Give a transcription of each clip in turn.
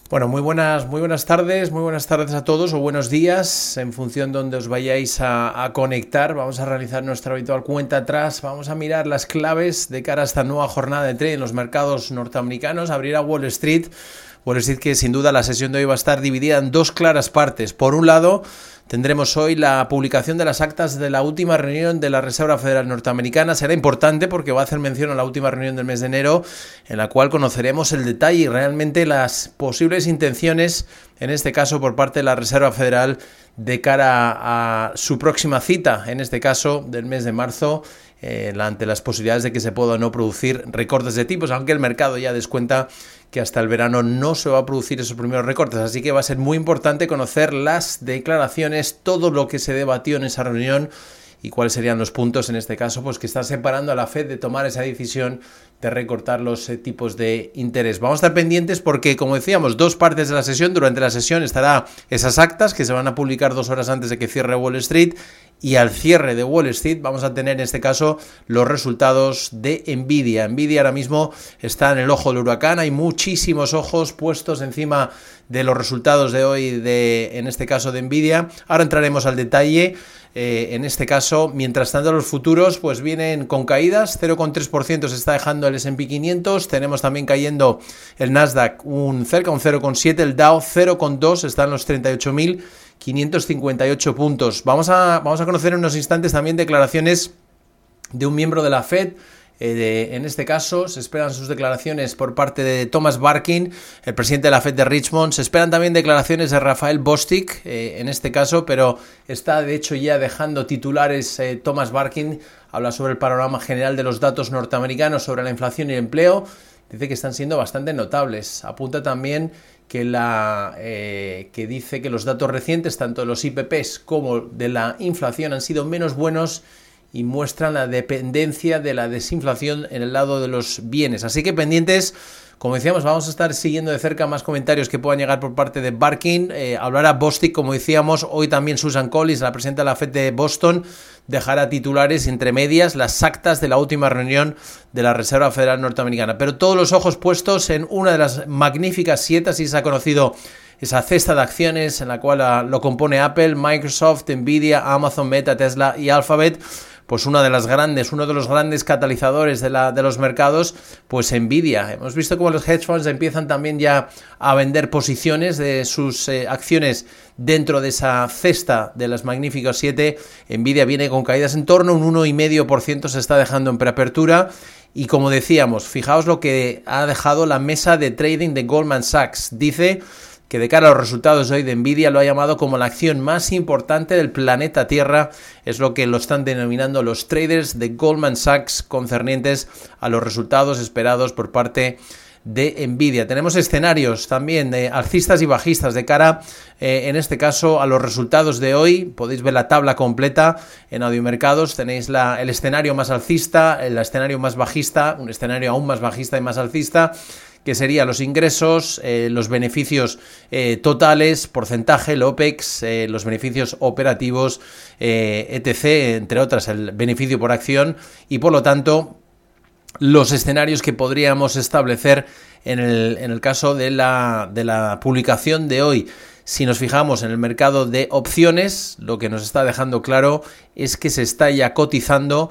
Bueno, muy buenas tardes a todos o buenos días en función de donde os vayáis a conectar. Vamos a realizar nuestra habitual cuenta atrás, vamos a mirar las claves de cara a esta nueva jornada de trading en los mercados norteamericanos. Abrirá Wall Street que sin duda la sesión de hoy va a estar dividida en dos claras partes. Por un lado, tendremos hoy la publicación de las actas de la última reunión de la Reserva Federal Norteamericana. Será importante porque va a hacer mención a la última reunión del mes de enero, en la cual conoceremos el detalle y realmente las posibles intenciones, en este caso por parte de la Reserva Federal, de cara a su próxima cita, en este caso del mes de marzo, ante las posibilidades de que se pueda o no producir recortes de tipos, aunque el mercado ya descuenta que hasta el verano no se va a producir esos primeros recortes, así que va a ser muy importante conocer las declaraciones, todo lo que se debatió en esa reunión y cuáles serían los puntos en este caso pues que están separando a la Fed de tomar esa decisión de recortar los tipos de interés. Vamos a estar pendientes porque, como decíamos, dos partes de la sesión. Durante la sesión estará esas actas que se van a publicar 2 horas antes de que cierre Wall Street, y al cierre de Wall Street vamos a tener en este caso los resultados de Nvidia. Nvidia ahora mismo está en el ojo del huracán, hay muchísimos ojos puestos encima de los resultados de hoy, en este caso de Nvidia. Ahora entraremos al detalle. En este caso, mientras tanto los futuros pues vienen con caídas, 0,3% se está dejando el S&P 500, tenemos también cayendo el Nasdaq cerca un 0,7%, el Dow 0,2%, está en los 38.558 puntos. Vamos a conocer en unos instantes también declaraciones de un miembro de la Fed. En este caso se esperan sus declaraciones por parte de Thomas Barkin, el presidente de la Fed de Richmond. Se esperan también declaraciones de Raphael Bostic, en este caso, pero está de hecho ya dejando titulares. Thomas Barkin habla sobre el panorama general de los datos norteamericanos, sobre la inflación y el empleo. Dice que están siendo bastante notables. Apunta también que dice que los datos recientes, tanto de los IPPs como de la inflación, han sido menos buenos y muestran la dependencia de la desinflación en el lado de los bienes. Así que pendientes, como decíamos, vamos a estar siguiendo de cerca más comentarios que puedan llegar por parte de Barkin. Hablará Bostic, como decíamos, hoy también Susan Collins, la presidenta de la Fed de Boston, dejará titulares entre medias las actas de la última reunión de la Reserva Federal Norteamericana. Pero todos los ojos puestos en una de las magníficas 7, así se ha conocido esa cesta de acciones en la cual lo compone Apple, Microsoft, Nvidia, Amazon, Meta, Tesla y Alphabet. Pues uno de los grandes catalizadores de los mercados, pues Nvidia. Hemos visto cómo los hedge funds empiezan también ya a vender posiciones de sus acciones dentro de esa cesta de las magníficas 7. Nvidia viene con caídas en torno a un 1,5%, se está dejando en preapertura. Y como decíamos, fijaos lo que ha dejado la mesa de trading de Goldman Sachs. Dice que de cara a los resultados de hoy de Nvidia lo ha llamado como la acción más importante del planeta Tierra, es lo que lo están denominando los traders de Goldman Sachs concernientes a los resultados esperados por parte de Nvidia. Tenemos escenarios también de alcistas y bajistas de cara, en este caso, a los resultados de hoy. Podéis ver la tabla completa en Audiomercados. Tenéis el escenario más alcista, el escenario más bajista, un escenario aún más bajista y más alcista, que serían los ingresos, los beneficios totales, porcentaje, el OPEX, los beneficios operativos, etc., entre otras, el beneficio por acción, y por lo tanto los escenarios que podríamos establecer en el caso de la publicación de hoy. Si nos fijamos en el mercado de opciones, lo que nos está dejando claro es que se está cotizando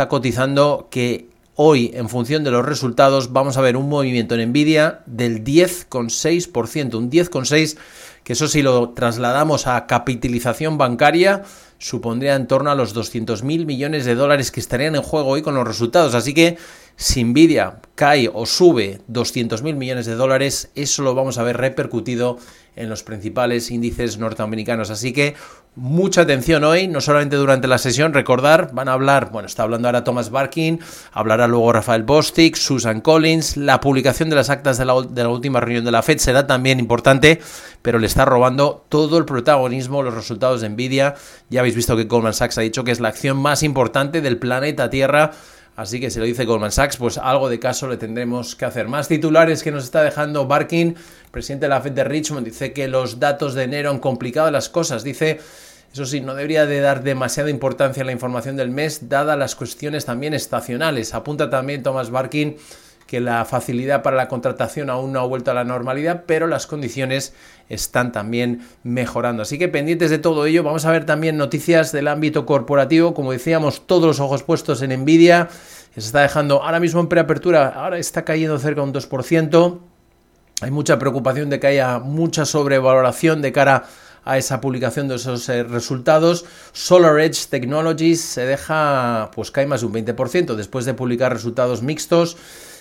que hoy, en función de los resultados, vamos a ver un movimiento en Nvidia del 10,6%, un 10,6%, que eso, si lo trasladamos a capitalización bancaria, supondría en torno a los 200.000 millones de dólares que estarían en juego hoy con los resultados. Así que si Nvidia cae o sube 200.000 millones de dólares, eso lo vamos a ver repercutido en los principales índices norteamericanos. Así que mucha atención hoy, no solamente durante la sesión. Recordar, van a hablar, está hablando ahora Thomas Barkin, hablará luego Raphael Bostic, Susan Collins. La publicación de las actas de la última reunión de la Fed será también importante, pero le está robando todo el protagonismo los resultados de Nvidia. Ya habéis visto que Goldman Sachs ha dicho que es la acción más importante del planeta Tierra. Así que si lo dice Goldman Sachs, pues algo de caso le tendremos que hacer. Más titulares que nos está dejando Barkin, presidente de la Fed de Richmond. Dice que los datos de enero han complicado las cosas. Dice, eso sí, no debería de dar demasiada importancia a la información del mes, dadas las cuestiones también estacionales. Apunta también Thomas Barkin que la facilidad para la contratación aún no ha vuelto a la normalidad, pero las condiciones están también mejorando. Así que pendientes de todo ello, vamos a ver también noticias del ámbito corporativo. Como decíamos, todos los ojos puestos en Nvidia, que se está dejando ahora mismo en preapertura, ahora está cayendo cerca de un 2%. Hay mucha preocupación de que haya mucha sobrevaloración de cara a esa publicación de esos resultados. SolarEdge Technologies se deja, pues cae más de un 20% después de publicar resultados mixtos.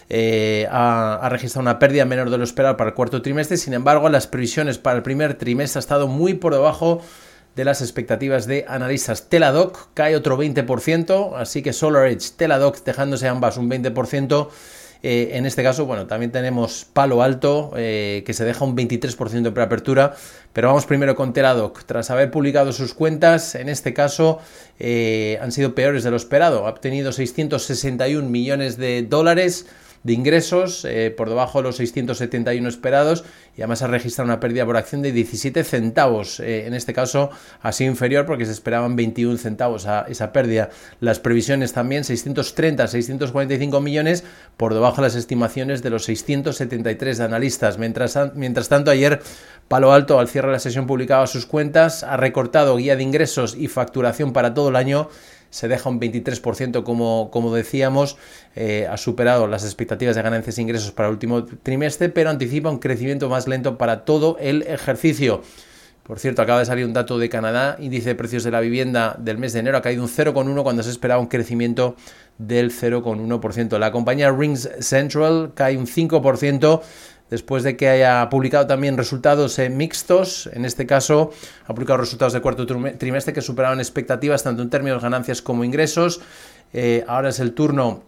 Ha registrado una pérdida menor de lo esperado para el cuarto trimestre. Sin embargo, las previsiones para el primer trimestre han estado muy por debajo de las expectativas de analistas. Teladoc cae otro 20%, así que SolarEdge, Teladoc dejándose ambas un 20%. En este caso, bueno, también tenemos Palo Alto, que se deja un 23% de preapertura, pero vamos primero con Teladoc. Tras haber publicado sus cuentas, en este caso han sido peores de lo esperado. Ha obtenido 661 millones de dólares de ingresos, por debajo de los 671 esperados, y además ha registrado una pérdida por acción de 17 centavos. En este caso ha sido inferior porque se esperaban 21 centavos a esa pérdida. Las previsiones también 630, 645 millones, por debajo de las estimaciones de los 673 de analistas. Mientras tanto, ayer Palo Alto, al cierre de la sesión, publicaba sus cuentas, ha recortado guía de ingresos y facturación para todo el año. Se deja un 23%, como decíamos, ha superado las expectativas de ganancias e ingresos para el último trimestre, pero anticipa un crecimiento más lento para todo el ejercicio. Por cierto, acaba de salir un dato de Canadá, índice de precios de la vivienda del mes de enero ha caído un 0,1 cuando se esperaba un crecimiento del 0,1%. La compañía RingCentral cae un 5%, después de que haya publicado también resultados mixtos. En este caso ha publicado resultados del cuarto trimestre que superaban expectativas tanto en términos de ganancias como ingresos. Ahora es el turno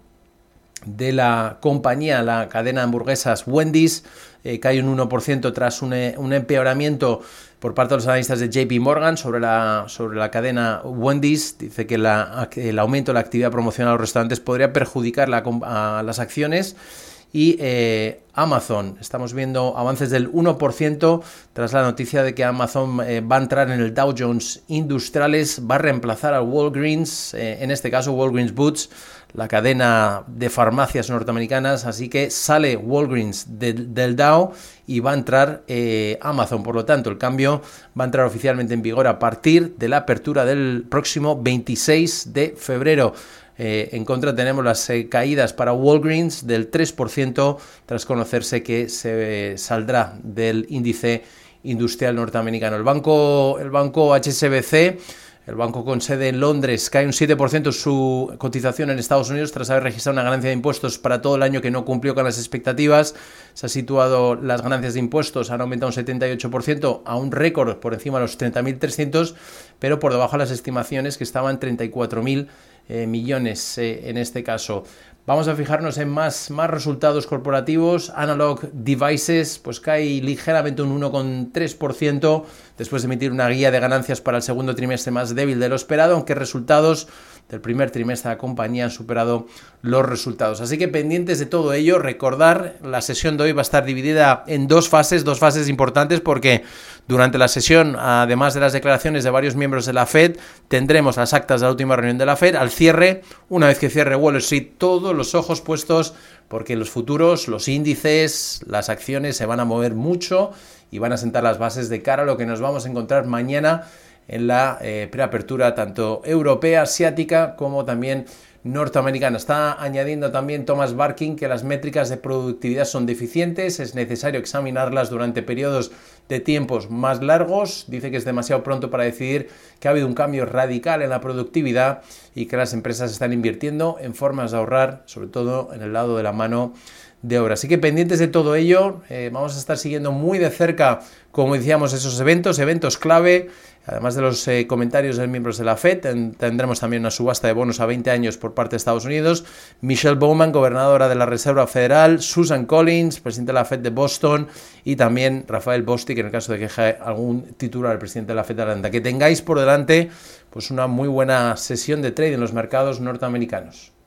de la compañía, la cadena de hamburguesas Wendy's, cae un 1% tras un empeoramiento por parte de los analistas de JP Morgan sobre la cadena Wendy's. Dice que el aumento de la actividad promocional a los restaurantes podría perjudicar a las acciones. Y Amazon, estamos viendo avances del 1% tras la noticia de que Amazon va a entrar en el Dow Jones Industriales, va a reemplazar a Walgreens, en este caso Walgreens Boots, la cadena de farmacias norteamericanas. Así que sale Walgreens del Dow y va a entrar Amazon. Por lo tanto, el cambio va a entrar oficialmente en vigor a partir de la apertura del próximo 26 de febrero. En contra tenemos las caídas para Walgreens del 3% tras conocerse que se saldrá del índice industrial norteamericano. El banco HSBC, el banco con sede en Londres, cae un 7% su cotización en Estados Unidos tras haber registrado una ganancia de impuestos para todo el año que no cumplió con las expectativas. Se ha situado las ganancias de impuestos, han aumentado un 78% a un récord por encima de los 30.300, pero por debajo de las estimaciones que estaban 34.000 millones en este caso. Vamos a fijarnos en más resultados corporativos. Analog Devices pues cae ligeramente un 1,3% después de emitir una guía de ganancias para el segundo trimestre más débil de lo esperado, aunque resultados del primer trimestre de la compañía han superado los resultados. Así que pendientes de todo ello, recordar, la sesión de hoy va a estar dividida en dos fases importantes, porque durante la sesión, además de las declaraciones de varios miembros de la Fed, tendremos las actas de la última reunión de la Fed. Al cierre, una vez que cierre Wall Street, todos los ojos puestos, porque los futuros, los índices, las acciones se van a mover mucho y van a sentar las bases de cara a lo que nos vamos a encontrar mañana en la preapertura tanto europea, asiática como también norteamericana. Está añadiendo también Thomas Barkin que las métricas de productividad son deficientes, es necesario examinarlas durante periodos de tiempos más largos. Dice que es demasiado pronto para decidir que ha habido un cambio radical en la productividad y que las empresas están invirtiendo en formas de ahorrar, sobre todo en el lado de la mano de obra. Así que pendientes de todo ello, vamos a estar siguiendo muy de cerca, como decíamos, esos eventos clave. Además de los comentarios de miembros de la Fed, tendremos también una subasta de bonos a 20 años por parte de Estados Unidos. Michelle Bowman, gobernadora de la Reserva Federal. Susan Collins, presidente de la Fed de Boston. Y también Rafael Bostic, en el caso de que deje algún titular al presidente de la Fed de Atlanta. Que tengáis por delante pues una muy buena sesión de trade en los mercados norteamericanos.